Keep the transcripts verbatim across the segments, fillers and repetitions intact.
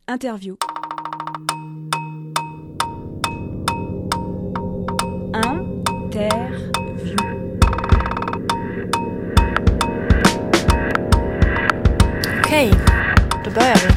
Interview. Interview. Okej, då börjar vi.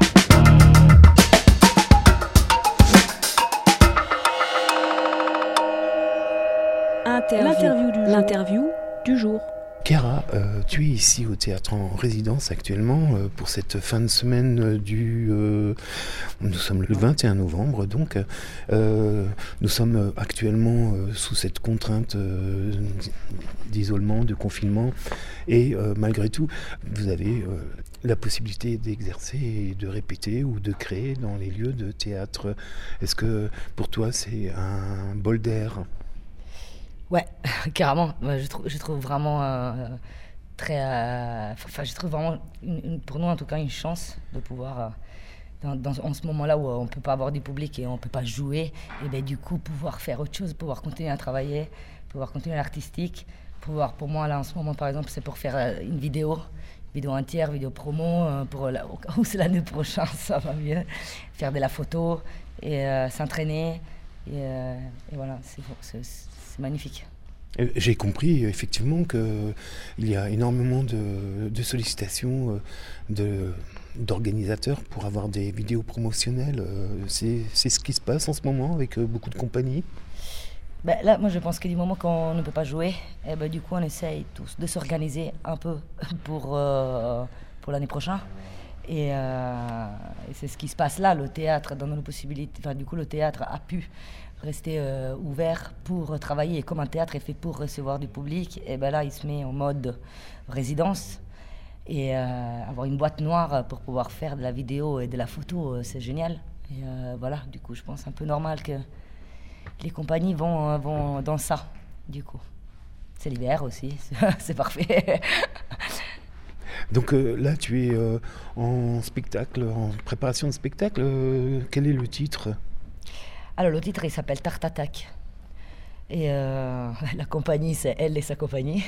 Interview. L'interview du jour. L'interview du jour. Chiara, euh, tu es ici au théâtre en résidence actuellement euh, pour cette fin de semaine euh, du... Euh, nous sommes le vingt et un novembre, donc euh, nous sommes actuellement euh, sous cette contrainte euh, d'isolement, de confinement, et euh, malgré tout, vous avez euh, la possibilité d'exercer et de répéter ou de créer dans les lieux de théâtre. Est-ce que pour toi c'est un bol d'air ? Ouais, carrément. Moi, je, trouve, je trouve vraiment euh, très. Enfin, euh, je trouve vraiment, une, une, pour nous en tout cas, une chance de pouvoir, euh, dans, dans, en ce moment-là où on ne peut pas avoir du public et on ne peut pas jouer, et ben, du coup, pouvoir faire autre chose, pouvoir continuer à travailler, pouvoir continuer l'artistique. Pouvoir, pour moi, là, en ce moment, par exemple, c'est pour faire euh, une vidéo, vidéo entière, vidéo promo, euh, pour la, au cas où c'est l'année prochaine, ça va mieux. Faire de la photo et euh, s'entraîner. Et, euh, et voilà, c'est, c'est, c'est magnifique. J'ai compris effectivement qu'il y a énormément de, de sollicitations de, d'organisateurs pour avoir des vidéos promotionnelles. C'est, c'est ce qui se passe en ce moment avec beaucoup de compagnies. Ben là, moi je pense que du moment qu'on ne peut pas jouer, eh ben, du coup on essaye tous de s'organiser un peu pour, euh, pour l'année prochaine. Et, euh, et c'est ce qui se passe là. Le théâtre donne nos possibilités. Enfin, du coup, le théâtre a pu rester euh, ouvert pour travailler. Et comme un théâtre est fait pour recevoir du public, et ben là, il se met en mode résidence. Et euh, avoir une boîte noire pour pouvoir faire de la vidéo et de la photo, euh, c'est génial. Et euh, voilà, du coup, je pense un peu normal que les compagnies vont, vont dans ça, du coup. C'est l'hiver aussi, c'est parfait. Donc euh, là, tu es euh, en spectacle, en préparation de spectacle. Euh, quel est le titre ? Alors, le titre, il s'appelle Tarte Attack. Et euh, la compagnie, c'est Elle et sa compagnie.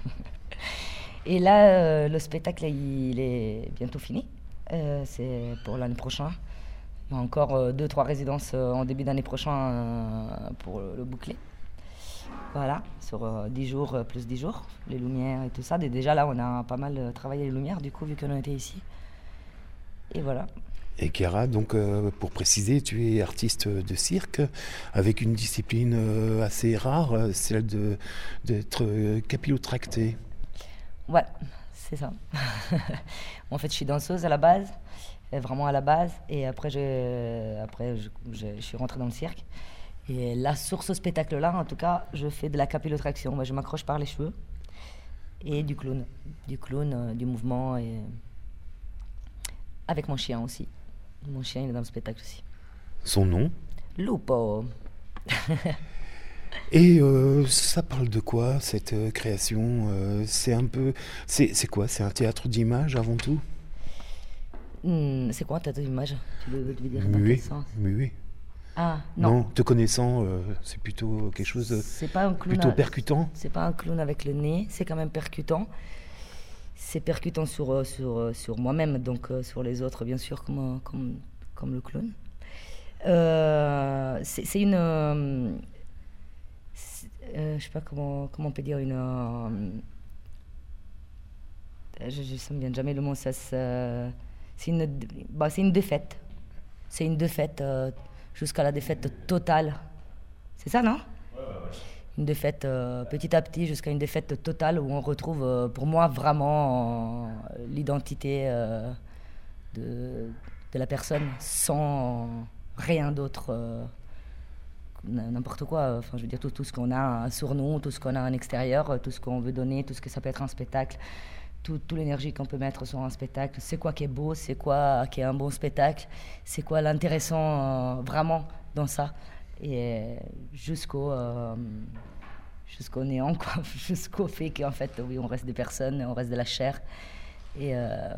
Et là, euh, le spectacle, il est bientôt fini. Euh, c'est pour l'année prochaine. Il y a encore euh, deux, trois résidences euh, en début d'année prochaine euh, pour le, le boucler. Voilà, sur euh, dix jours, euh, plus dix jours, les lumières et tout ça. Et déjà là, on a pas mal euh, travaillé les lumières, du coup, vu qu'on était ici. Et voilà. Et Chiara, donc euh, pour préciser, tu es artiste de cirque avec une discipline euh, assez rare, celle de, d'être euh, capillotractée. Ouais, c'est ça. En fait, je suis danseuse à la base, vraiment à la base. Et après, je, après, je, je, je suis rentrée dans le cirque. Et là, sur ce spectacle-là, en tout cas, je fais de la capillotraction. Moi, je m'accroche par les cheveux et du clown. Du clown, euh, du mouvement. Et avec mon chien aussi. Mon chien, il est dans le spectacle aussi. Son nom ? Lupo. Et euh, ça parle de quoi, cette euh, création ? euh, C'est un peu... C'est, c'est quoi ? C'est un théâtre d'image avant tout ? Mmh, c'est quoi un théâtre d'image ? Tu veux, tu veux dire dans Muet. quel sens ? Muet. Ah, non. Non, te connaissant, euh, c'est plutôt quelque chose de c'est pas un clown plutôt à... percutant. C'est pas un clown avec le nez, c'est quand même percutant. C'est percutant sur, sur, sur moi-même, donc euh, sur les autres, bien sûr, comme, comme, comme le clown. Euh, c'est, c'est une... Euh, c'est, euh, je sais pas comment, comment on peut dire, une... Euh, je, je, ça me vient jamais le mot, ça, ça, c'est, une, bah, c'est une défaite. C'est une défaite... Euh, jusqu'à la défaite totale. C'est ça, non ? Ouais, ouais, ouais. Une défaite euh, petit à petit jusqu'à une défaite totale où on retrouve, euh, pour moi, vraiment euh, l'identité euh, de, de la personne sans rien d'autre, euh, n'importe quoi. Enfin, je veux dire, tout, tout ce qu'on a sur nous, tout ce qu'on a en extérieur, tout ce qu'on veut donner, tout ce que ça peut être un spectacle. Toute l'énergie qu'on peut mettre sur un spectacle, c'est quoi qui est beau, c'est quoi qui est un bon spectacle, c'est quoi l'intéressant euh, vraiment dans ça, et jusqu'au, euh, jusqu'au néant, quoi, jusqu'au fait qu'en fait, oui, on reste des personnes, on reste de la chair, et, euh,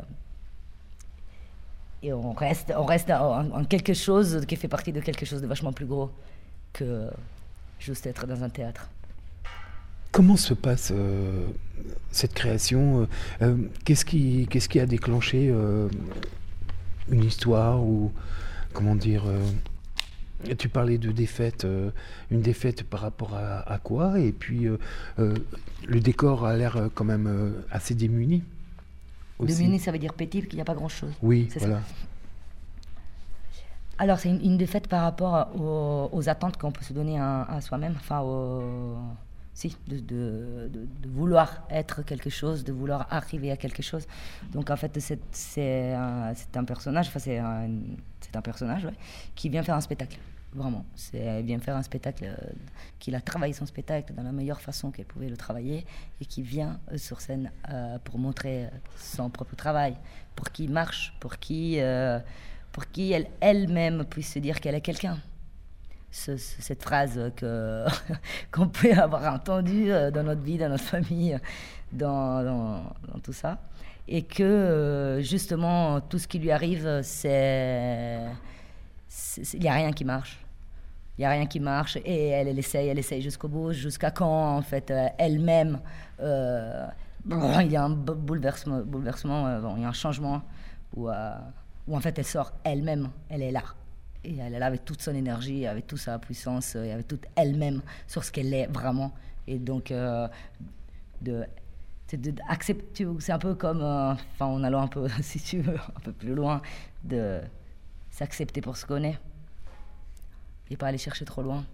et on reste, on reste en, en quelque chose qui fait partie de quelque chose de vachement plus gros que juste être dans un théâtre. Comment se passe euh, cette création euh, qu'est-ce qui, qu'est-ce qui a déclenché euh, une histoire ou, comment dire, euh, tu parlais de défaite, euh, une défaite par rapport à, à quoi? Et puis, euh, euh, le décor a l'air quand même euh, assez démuni. Aussi. Démuni, ça veut dire petit, qu'il n'y a pas grand-chose. Oui, c'est voilà. Ça. Alors, c'est une, une défaite par rapport aux, aux attentes qu'on peut se donner à, à soi-même, enfin, au, si, de, de, de, de vouloir être quelque chose, de vouloir arriver à quelque chose. Donc, en fait, c'est, c'est, un, c'est un personnage, enfin, c'est un, c'est un personnage ouais, qui vient faire un spectacle, vraiment. C'est, elle vient faire un spectacle, euh, qu'il a travaillé son spectacle dans la meilleure façon qu'elle pouvait le travailler et qui vient euh, sur scène euh, pour montrer son propre travail, pour qu'il marche, pour qu'il... Euh, pour qu'elle elle-même puisse se dire qu'elle est quelqu'un. Ce, ce, cette phrase que, qu'on peut avoir entendue dans notre vie, dans notre famille, dans, dans, dans tout ça. Et que, justement, tout ce qui lui arrive, c'est... Il n'y a rien qui marche. Il n'y a rien qui marche. Et elle, elle essaye, elle essaye jusqu'au bout, jusqu'à quand, en fait, elle-même... Euh, bon, il y a un bouleversement, bouleversement euh, bon, il y a un changement où... Euh, où en fait elle sort elle-même, elle est là. Et elle est là avec toute son énergie, avec toute sa puissance, et avec toute elle-même sur ce qu'elle est vraiment. Et donc, euh, de, de, de accepter, c'est un peu comme, euh, enfin en allant un peu, si tu veux, un peu plus loin, de s'accepter pour ce qu'on est. Et pas aller chercher trop loin.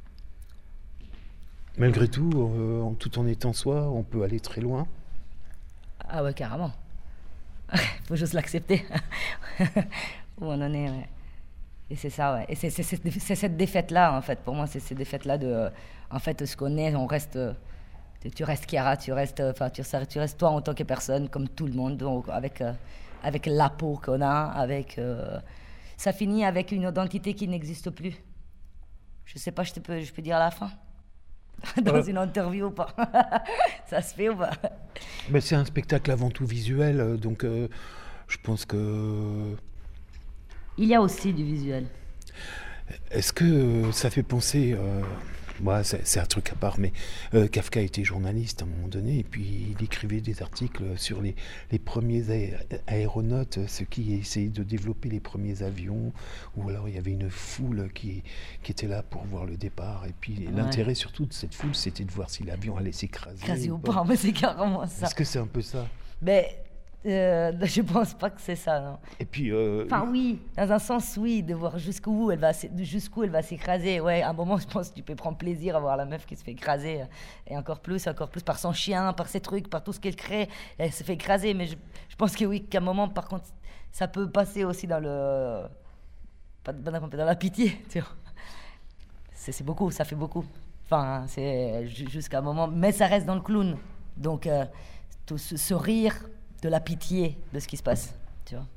Malgré tout, euh, en, tout en étant soi, on peut aller très loin. Ah ouais, carrément. Il faut juste l'accepter. Où on en est, ouais. Et c'est ça, ouais. Et c'est, c'est, c'est, c'est cette défaite-là, en fait. Pour moi, c'est cette défaite-là de... Euh, en fait, ce qu'on est, on reste... Euh, tu restes Chiara, tu restes... Enfin, euh, tu, tu restes toi en tant que personne, comme tout le monde, donc, avec, euh, avec la peau qu'on a, avec... Euh, ça finit avec une identité qui n'existe plus. Je sais pas, je, te peux, je peux dire à la fin dans euh... une interview ou pas. Ça se fait ou pas? Mais c'est un spectacle avant tout visuel, donc euh, je pense que... Il y a aussi du visuel. Est-ce que ça fait penser... Euh... Ouais, c'est, c'est un truc à part, mais euh, Kafka était journaliste à un moment donné, et puis il écrivait des articles sur les, les premiers aé- aéronautes, ceux qui essayaient de développer les premiers avions, ou alors il y avait une foule qui, qui était là pour voir le départ, et puis ouais. L'intérêt surtout de cette foule, c'était de voir si l'avion allait s'écraser. Écraser ou pas, mais c'est carrément ça. Est-ce que c'est un peu ça? Mais... Euh, je pense pas que c'est ça, non. Et puis, euh, enfin oui, dans un sens oui, de voir jusqu'où elle va, jusqu'où elle va s'écraser. Ouais, à un moment, je pense que tu peux prendre plaisir à voir la meuf qui se fait écraser, et encore plus, encore plus par son chien, par ses trucs, par tout ce qu'elle crée, elle se fait écraser. Mais je, je pense que oui, qu'à un moment, par contre, ça peut passer aussi dans le, pas dans la pitié, tu vois. C'est, c'est beaucoup, ça fait beaucoup. Enfin, c'est jusqu'à un moment, mais ça reste dans le clown. Donc, euh, tout ce, ce rire. De la pitié de ce qui se passe, tu vois.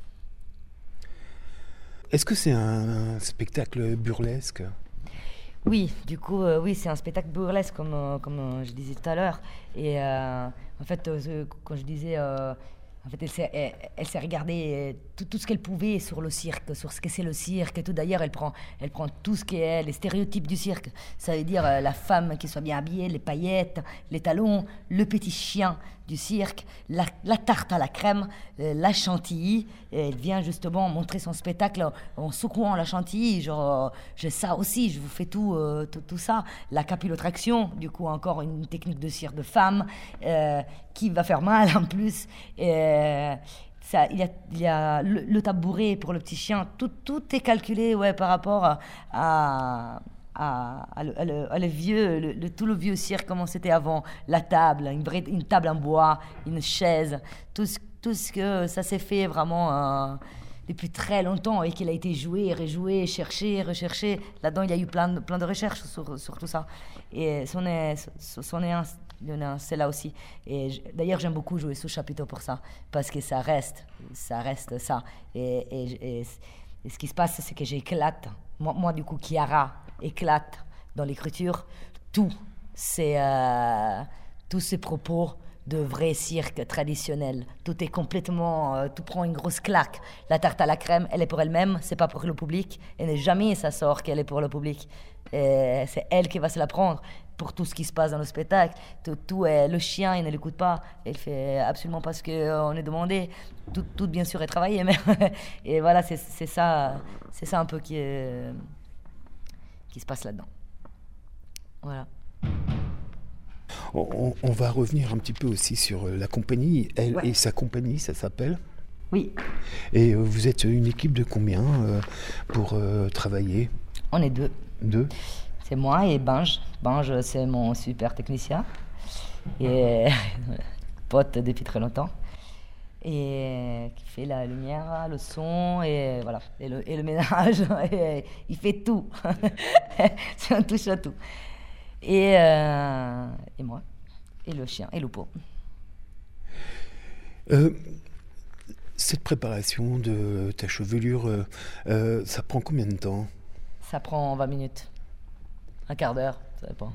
Est-ce que c'est un, un spectacle burlesque? Oui, du coup, euh, oui, c'est un spectacle burlesque, comme, euh, comme euh, je disais tout à l'heure. Et euh, en fait, euh, quand je disais... Euh, En fait, elle s'est, elle, elle s'est regardée tout, tout ce qu'elle pouvait sur le cirque, sur ce que c'est le cirque et tout. D'ailleurs, elle prend, elle prend tout ce qui est les stéréotypes du cirque. Ça veut dire euh, la femme qui soit bien habillée, les paillettes, les talons, le petit chien du cirque, la, la tarte à la crème, euh, la chantilly. Et elle vient justement montrer son spectacle en, en secouant la chantilly. Genre, euh, j'ai ça aussi, je vous fais tout, euh, tout, tout ça. La capillotraction, du coup, encore une technique de cirque de femme euh, qui va faire mal en plus. Et, ça, il y a, il y a le, le tabouret pour le petit chien, tout, tout est calculé ouais, par rapport à, à, à, à, le, à, le, à le vieux, le, le, tout le vieux cirque, comment c'était avant, la table, une, vraie, une table en bois, une chaise, tout ce, tout ce que ça s'est fait vraiment euh, depuis très longtemps et qu'il a été joué, rejoué, cherché, recherché. Là-dedans, il y a eu plein de, plein de recherches sur, sur tout ça. Et c'en est, c'en est un... c'est là aussi. Et je, d'ailleurs, j'aime beaucoup jouer sous chapiteau pour ça, parce que ça reste, ça reste ça. Et, et, et, et ce qui se passe, c'est que j'éclate. Moi, moi du coup, Chiara éclate dans l'écriture tout ces, euh, tous ces propos de vrai cirque traditionnel. Tout est complètement... Euh, tout prend une grosse claque. La tarte à la crème, elle est pour elle-même, c'est pas pour le public. Et jamais ça sort qu'elle est pour le public. Et c'est elle qui va se la prendre. pour tout ce qui se passe dans le spectacle. Tout, tout est, le chien, il ne l'écoute pas. Il fait absolument pas ce qu'on est demandé. Tout, tout, bien sûr, est travaillé. Mais et voilà, c'est, c'est, ça, c'est ça un peu qui, est, qui se passe là-dedans. Voilà. On, on va revenir un petit peu aussi sur la compagnie. Elle ouais. et sa compagnie, ça s'appelle ? Oui. Et euh, vous êtes une équipe de combien euh, pour euh, travailler ? On est deux. Deux ? C'est moi et Binge. Binge, c'est mon super technicien. Et pote depuis très longtemps. Et qui fait la lumière, le son et voilà. Et le, et le ménage. Et il fait tout. C'est un touche à tout. Et, euh, et moi. Et le chien. Et le pot. Euh, cette préparation de ta chevelure, euh, euh, ça prend combien de temps ? Ça prend vingt minutes. Un quart d'heure, ça dépend.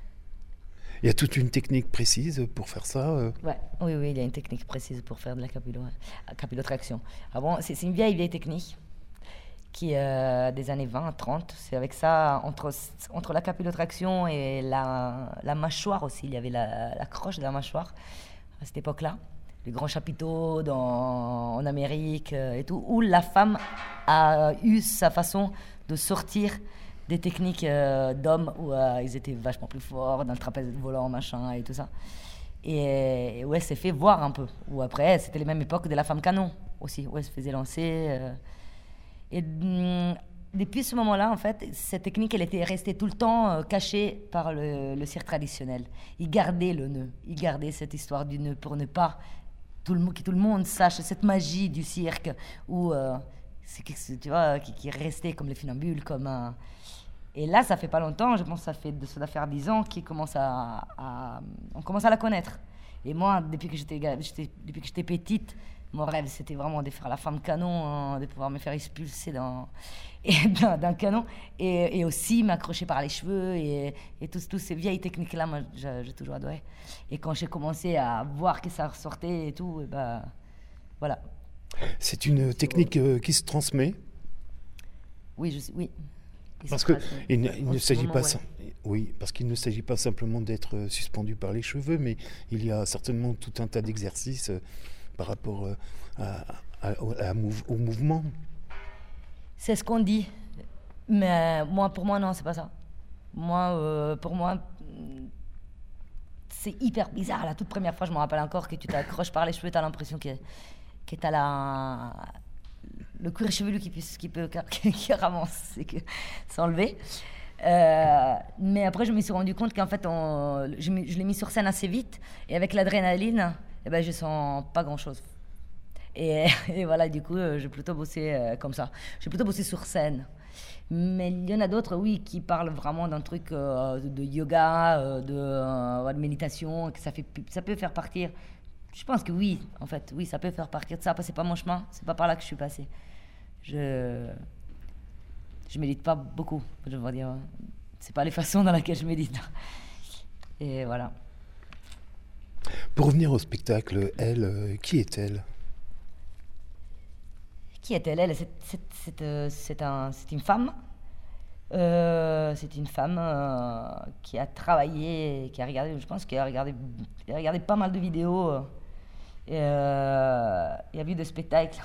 Il y a toute une technique précise pour faire ça euh... ouais. Oui, oui, il y a une technique précise pour faire de la capillo, capillotraction. Ah bon, c'est, c'est une vieille, vieille technique qui est euh, des années vingt, trente. C'est avec ça, entre, entre la capillotraction et la, la mâchoire aussi, il y avait la, la croche de la mâchoire à cette époque-là. Les grands chapiteaux dans, en Amérique euh, et tout, où la femme a eu sa façon de sortir des techniques euh, d'hommes où euh, ils étaient vachement plus forts, dans le trapèze volant, machin, et tout ça. Et, et où elle s'est fait voir un peu. Ou après, c'était les mêmes époques de la femme canon aussi, où elle se faisait lancer. Euh. Et hum, depuis ce moment-là, en fait, cette technique, elle était restée tout le temps euh, cachée par le, le cirque traditionnel. Ils gardaient le nœud, ils gardaient cette histoire du nœud pour ne pas tout le, que tout le monde sache cette magie du cirque où... Euh, c'est, tu vois, qui, qui est resté comme les funambules, comme un... Et là, ça fait pas longtemps, je pense que ça, fait, ça doit faire dix ans qu'on commence à, à, on commence à la connaître. Et moi, depuis que j'étais, j'étais, depuis que j'étais petite, mon rêve, c'était vraiment de faire la femme canon, hein, de pouvoir me faire expulser dans, et, d'un, d'un canon, et, et aussi m'accrocher par les cheveux, et, et toutes tout ces vieilles techniques-là, moi, j'ai, j'ai toujours adoré. Et quand j'ai commencé à voir que ça ressortait et tout, et ben, voilà. C'est une technique euh, qui se transmet ? Oui, je sais, oui. Parce que il ne, il ne s'agit moment, pas, ouais. oui, parce qu'il ne s'agit pas simplement d'être suspendu par les cheveux, mais il y a certainement tout un tas d'exercices euh, par rapport euh, à, à, à, à mouv- au mouvement. C'est ce qu'on dit, mais moi, pour moi, non, c'est pas ça. Moi, euh, pour moi, c'est hyper bizarre. La toute première fois, je me rappelle encore que tu t'accroches par les cheveux, t'as l'impression que que t'as la le cuir chevelu qui, puisse, qui peut qui, qui ramasse et que s'enlever. Euh, mais après, je me suis rendu compte qu'en fait, on, je, je l'ai mis sur scène assez vite. Et avec l'adrénaline, eh ben, je sens pas grand-chose. Et, et voilà, du coup, j'ai plutôt bossé euh, comme ça. J'ai plutôt bossé sur scène. Mais il y en a d'autres, oui, qui parlent vraiment d'un truc euh, de yoga, euh, de, euh, de méditation, que ça, fait, ça peut faire partir... Je pense que oui, en fait, oui, ça peut faire partir de ça. Après, c'est pas mon chemin, c'est pas par là que je suis passée. Je je médite pas beaucoup, je veux dire. C'est pas les façons dans lesquelles je médite. Et voilà. Pour revenir au spectacle, elle, euh, qui est-elle ? Qui est-elle ? Elle, c'est, c'est, c'est, euh, c'est, un, c'est une femme. Euh, c'est une femme euh, qui a travaillé, qui a regardé, je pense qu'elle a regardé, elle a regardé pas mal de vidéos euh, et, euh, et a vu des spectacles.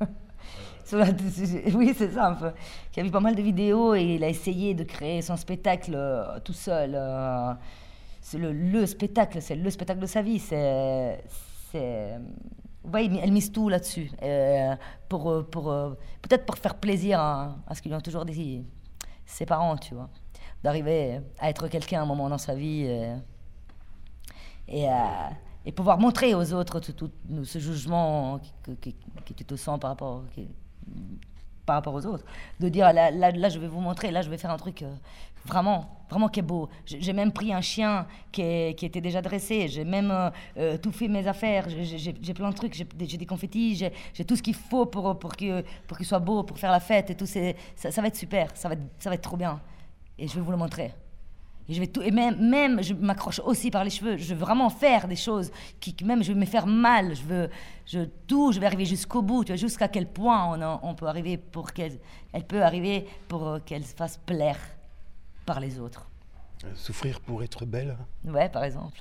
Oui, c'est ça un peu. Qui a vu pas mal de vidéos et il a essayé de créer son spectacle euh, tout seul. Euh, c'est le, le spectacle, c'est le spectacle de sa vie. C'est, c'est, ouais, elle mise tout là-dessus. Euh, pour, pour, peut-être pour faire plaisir à, à ce qu'ils lui ont toujours dit. Ses parents, tu vois, d'arriver à être quelqu'un à un moment dans sa vie et, et, euh, et pouvoir montrer aux autres tout, tout ce jugement que, que, que tu te sens par rapport, que, par rapport aux autres. De dire, là, là, là, je vais vous montrer, là, je vais faire un truc euh, vraiment, vraiment qui est beau. J'ai, j'ai même pris un chien qui, est, qui était déjà dressé, j'ai même euh, tout fait mes affaires, j'ai, j'ai, j'ai plein de trucs, j'ai, j'ai des confettis, j'ai, j'ai tout ce qu'il faut pour, pour, que, pour qu'il soit beau, pour faire la fête et tout. C'est, ça, ça va être super, ça va être, ça va être trop bien. Et je vais vous le montrer. Et, je vais tout, et même, même, je m'accroche aussi par les cheveux. Je veux vraiment faire des choses qui, même, je veux me faire mal. Je veux, je, tout, je vais arriver jusqu'au bout. Tu vois, jusqu'à quel point on, a, on peut arriver pour qu'elle, elle peut arriver pour qu'elle se fasse plaire par les autres. Euh, Souffrir pour être belle. Ouais, par exemple.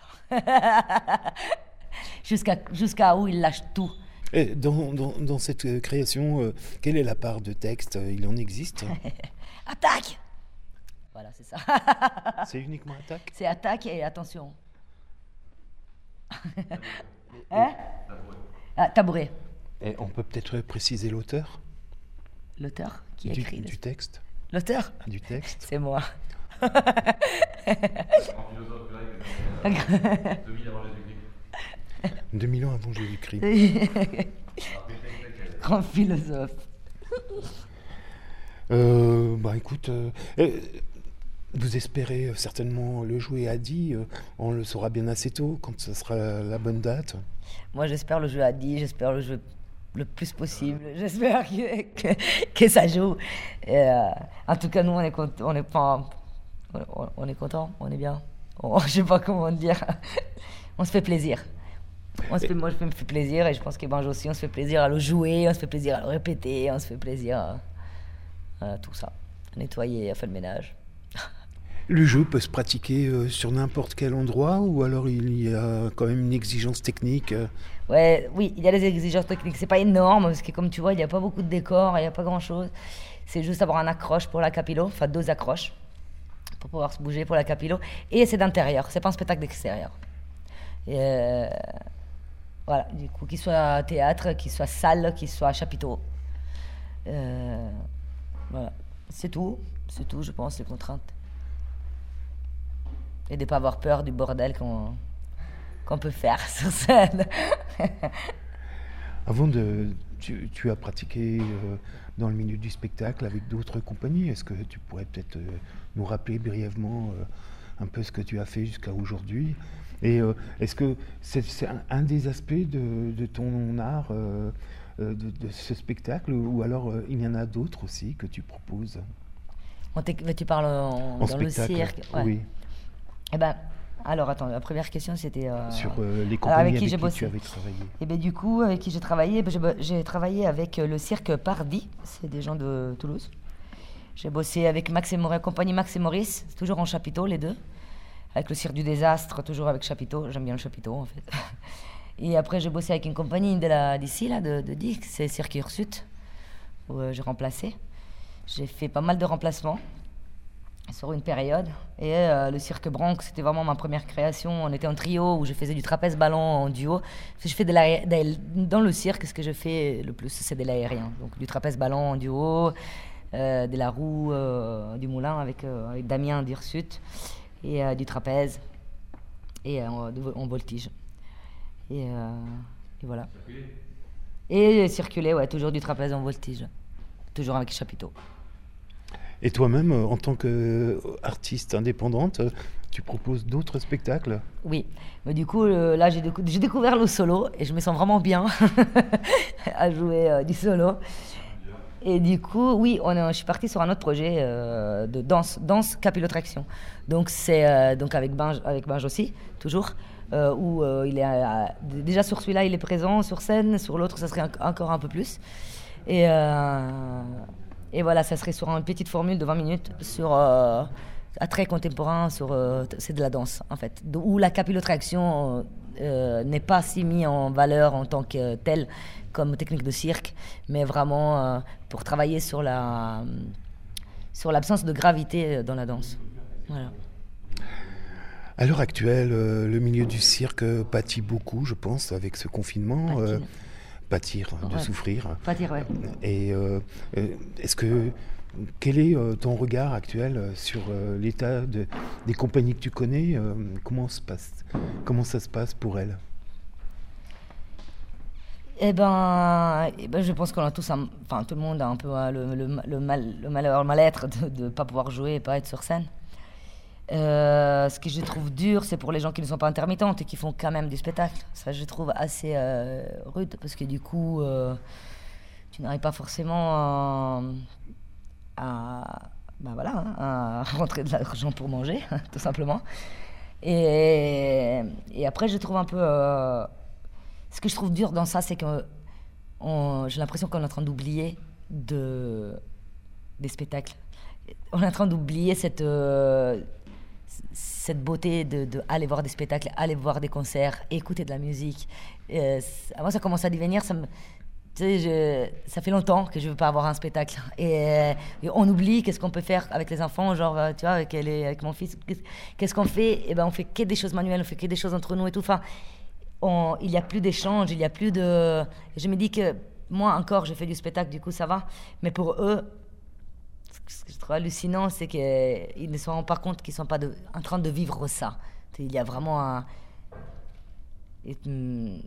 Jusqu'à jusqu'à où il lâche tout. Et dans, dans, dans cette euh, création, euh, quelle est la part de texte? Il en existe? Attaque! Voilà, c'est ça. C'est uniquement attaque? C'est attaque et attention. Hein? Ah, tabouret. Et on peut peut-être préciser l'auteur L'auteur qui du, écrit. du texte? L'auteur? Du texte? C'est moi. En philosophe grec, deux mille avant Jésus-Christ. deux mille ans avant Jésus-Christ. Grand philosophe. Euh, bah écoute, euh, euh, vous espérez certainement le jouer à dix, euh, on le saura bien assez tôt, quand ce sera la bonne date. Moi, j'espère le jeu à dix, j'espère le jeu le plus possible. J'espère que, que, que ça joue. Et, euh, en tout cas, nous, on est content, on est pas, on, on est content, on est bien. On, je sais pas comment dire. On se fait plaisir. On se fait, moi, je me fais plaisir et je pense que Benj aussi, on se fait plaisir à le jouer, on se fait plaisir à le répéter, on se fait plaisir à, à tout ça, à nettoyer, à faire le ménage. Le jeu peut se pratiquer euh, sur n'importe quel endroit ou alors il y a quand même une exigence technique euh... Ouais, oui, il y a des exigences techniques. C'est pas énorme parce que comme tu vois, il n'y a pas beaucoup de décors, il n'y a pas grand-chose. C'est juste avoir un accroche pour la capillo, enfin deux accroches pour pouvoir se bouger pour la capillo. Et c'est d'intérieur, c'est pas un spectacle d'extérieur. Et euh, voilà, du coup, qu'il soit théâtre, qu'il soit salle, qu'il soit chapiteau. Euh, voilà, c'est tout, c'est tout, je pense, les contraintes. Et de ne pas avoir peur du bordel qu'on qu'on peut faire sur scène. Avant de... Tu, tu as pratiqué euh, dans le milieu du spectacle avec d'autres compagnies. Est-ce que tu pourrais peut-être euh, nous rappeler brièvement euh, un peu ce que tu as fait jusqu'à aujourd'hui? Et euh, est-ce que c'est, c'est un, un des aspects de, de ton art, euh, de, de ce spectacle, ou alors euh, il y en a d'autres aussi que tu proposes? Tu parles en, en dans spectacle, le cirque? Ouais. Oui. Eh ben, alors attends, la première question c'était... Euh, Sur euh, les compagnies avec qui, avec qui tu avais travaillé. Et bien du coup, avec qui j'ai travaillé, ben, j'ai, j'ai travaillé avec le cirque Pardi, c'est des gens de Toulouse. J'ai bossé avec Max et Maurice, compagnie Max et Maurice, toujours en chapiteau les deux. Avec le cirque du désastre, toujours avec chapiteau, j'aime bien le chapiteau en fait. Et après j'ai bossé avec une compagnie de la, d'ici, là, de, de Dix, c'est Cirque Hirsute, où euh, j'ai remplacé. J'ai fait pas mal de remplacements sur une période. Et euh, le cirque Bronx, c'était vraiment ma première création. On était en trio où je faisais du trapèze ballon en duo. Je fais de l'aé... Dans le cirque, ce que je fais le plus, c'est de l'aérien. Donc du trapèze ballon en duo, euh, de la roue euh, du moulin avec, euh, avec Damien d'Hirsute, et euh, du trapèze, et euh, en, en voltige. Et, euh, et voilà. Circuler. Et circuler, ouais, toujours du trapèze en voltige. Toujours avec chapiteau. Et toi-même, en tant qu'artiste indépendante, tu proposes d'autres spectacles? Oui, mais du coup, euh, là, j'ai, décou- j'ai découvert le solo et je me sens vraiment bien à jouer euh, du solo. Et du coup, oui, on est, je suis partie sur un autre projet euh, de danse, danse capillotraction. Donc, c'est euh, donc avec Benj, avec Benj aussi, toujours, euh, où euh, il est euh, déjà sur celui-là, il est présent sur scène, sur l'autre, ça serait un, encore un peu plus. Et... Euh, Et voilà, ça serait sur une petite formule de vingt minutes, sur euh, un très contemporain, sur, euh, c'est de la danse en fait, où la capillotraction euh, n'est pas si mise en valeur en tant que telle comme technique de cirque, mais vraiment euh, pour travailler sur, la, sur l'absence de gravité dans la danse. Voilà. À l'heure actuelle, euh, le milieu du cirque pâtit beaucoup, je pense, avec ce confinement. Euh, pâtir, de ouais. souffrir. Pâtir, ouais. Et euh, est-ce que quel est euh, ton regard actuel sur euh, l'état de, des compagnies que tu connais? euh, comment se passe, comment ça se passe pour elles? Eh ben, eh ben, je pense qu'on a tous, un, enfin tout le monde a un peu euh, le, le, le, mal, le malheur, le mal-être de ne pas pouvoir jouer et pas être sur scène. Euh, ce que je trouve dur, c'est pour les gens qui ne sont pas intermittentes et qui font quand même du spectacle. Ça, je trouve assez euh, rude parce que du coup, euh, tu n'arrives pas forcément à, à, ben voilà, hein, à rentrer de l'argent pour manger, tout simplement. Et, et après, je trouve un peu... Euh, ce que je trouve dur dans ça, c'est que on, j'ai l'impression qu'on est en train d'oublier de, des spectacles. On est en train d'oublier cette... Euh, cette beauté de, de aller voir des spectacles, aller voir des concerts, écouter de la musique. Euh, moi, ça commence à devenir... Ça me, tu sais, je, ça fait longtemps que je ne veux pas avoir un spectacle. Et, euh, et on oublie qu'est-ce qu'on peut faire avec les enfants, genre, euh, tu vois, avec, les, avec mon fils. Qu'est-ce qu'on fait? Eh ben, on fait que des choses manuelles, on fait que des choses entre nous et tout. Enfin, on, il n'y a plus d'échanges, il n'y a plus de... Je me dis que moi, encore, j'ai fait du spectacle, du coup, ça va. Mais pour eux, ce que je trouve hallucinant, c'est qu'ils ne se rendent pas compte qu'ils ne sont pas de, en train de vivre ça. Il y a vraiment un... Et, hum,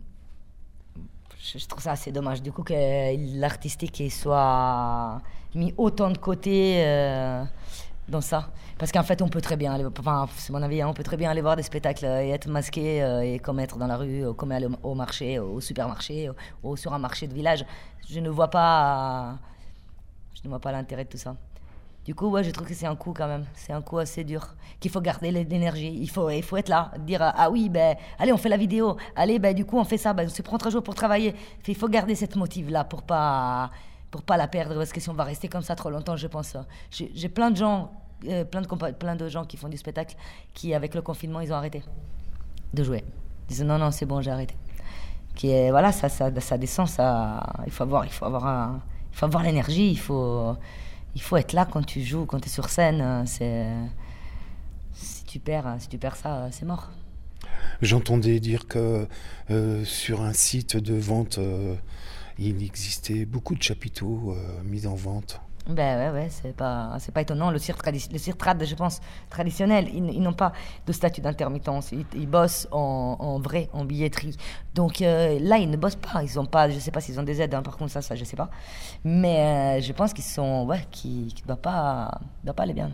je trouve ça assez dommage, du coup, que l'artistique soit mis autant de côté euh, dans ça. Parce qu'en fait, on peut très bien aller, enfin, c'est mon avis, hein, on peut très bien aller voir des spectacles et être masqué euh, et comme être dans la rue, ou comme aller au, au marché, au supermarché, ou, ou sur un marché de village. Je ne vois pas, je ne vois pas l'intérêt de tout ça. Du coup, ouais, je trouve que c'est un coup quand même. C'est un coup assez dur. Qu'il faut garder l'énergie. Il faut, il faut être là. Dire, ah oui, ben, allez, on fait la vidéo. Allez, ben, du coup, on fait ça. Ben, on se prend trois jours pour travailler. Il faut garder cette motive-là pour pas, pour pas la perdre. Parce que si on va rester comme ça trop longtemps, je pense. J'ai, j'ai plein de gens, euh, plein, de compa- plein de gens qui font du spectacle qui, avec le confinement, ils ont arrêté de jouer. Ils disent, non, non, c'est bon, j'ai arrêté. Qui est, voilà, ça, ça, ça descend. Ça, il faut avoir, il faut avoir, un, il faut avoir l'énergie. Il faut... Il faut être là quand tu joues, quand tu es sur scène. C'est... Si tu perds, si tu perds ça, c'est mort. J'entendais dire que euh, sur un site de vente, euh, il existait beaucoup de chapiteaux euh, mis en vente. Ben ouais, ouais, c'est pas, c'est pas étonnant. Le cirque, tradi- le cirque trad, je pense, traditionnel, ils, ils n'ont pas de statut d'intermittence. Ils, ils bossent en, en vrai, en billetterie. Donc euh, là, ils ne bossent pas. Ils ont pas, je sais pas s'ils ont des aides. Hein, par contre, ça, ça, je sais pas. Mais euh, je pense qu'ils sont, ouais, qui, qui doivent pas, doivent pas aller bien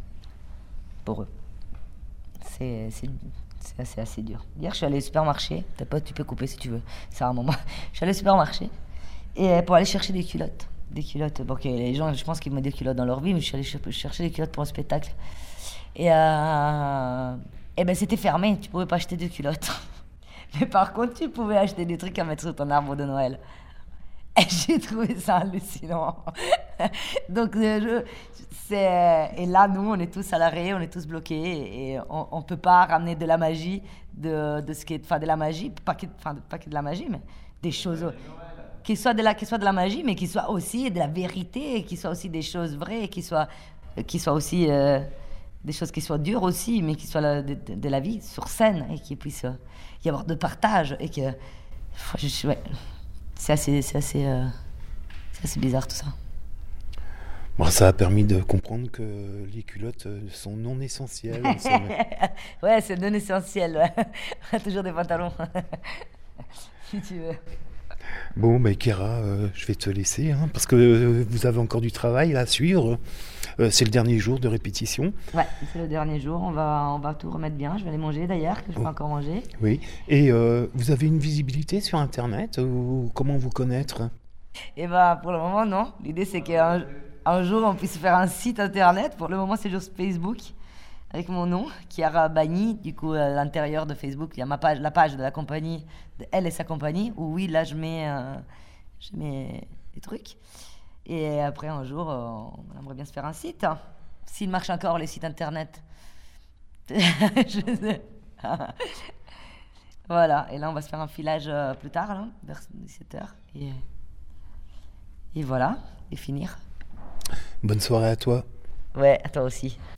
pour eux. C'est, c'est, c'est assez, assez dur. Hier, je suis allée au supermarché. T'as pas, tu peux couper si tu veux. C'est un moment. Je suis allée au supermarché et pour aller chercher des culottes. Des culottes. Bon, okay, les gens, je pense qu'ils mettent des culottes dans leur vie, mais je suis allée chercher des culottes pour un spectacle. Et, euh, et ben, c'était fermé, tu pouvais pas acheter de culottes. Mais par contre, tu pouvais acheter des trucs à mettre sur ton arbre de Noël. Et j'ai trouvé ça hallucinant. Donc, je, c'est, et là, nous, on est tous salariés, on est tous bloqués, et on ne peut pas ramener de la magie, de, de ce qui est, enfin, de la magie, pas que, enfin, pas que de la magie, mais des choses. Qu'il soit, de la, qu'il soit de la magie, mais qu'il soit aussi de la vérité, qu'il soit aussi des choses vraies, qu'il soit, qu'il soit aussi euh, des choses qui soient dures aussi, mais qui soient la, de, de, de la vie sur scène, et qu'il puisse euh, y avoir de partage. Et que, je, ouais, c'est assez, c'est, assez, euh, c'est assez bizarre tout ça. Bon, ça a permis de comprendre que les culottes sont non essentielles. Ouais, c'est non essentiel. Ouais. Toujours des pantalons, si tu veux. Bon, bah, Kéra, euh, je vais te laisser, hein, parce que euh, vous avez encore du travail à suivre. Euh, c'est le dernier jour de répétition. Ouais, c'est le dernier jour. On va, on va tout remettre bien. Je vais aller manger d'ailleurs, que je n'ai oh. pas encore mangé. Oui. Et euh, vous avez une visibilité sur Internet ou comment vous connaître? Eh bien, pour le moment, non. L'idée, c'est qu'un un jour, on puisse faire un site Internet. Pour le moment, c'est juste Facebook, avec mon nom, Chiara Bagni. Du coup, à l'intérieur de Facebook, il y a ma page, la page de la compagnie, de elle et sa compagnie, où oui, là, je mets, euh, je mets des trucs. Et après, un jour, euh, on aimerait bien se faire un site. Hein. S'il marche encore, les sites Internet. Je sais. Voilà, et là, on va se faire un filage euh, plus tard, là, vers dix-sept heures. Et, et voilà, et finir. Bonne soirée à toi. Ouais, à toi aussi.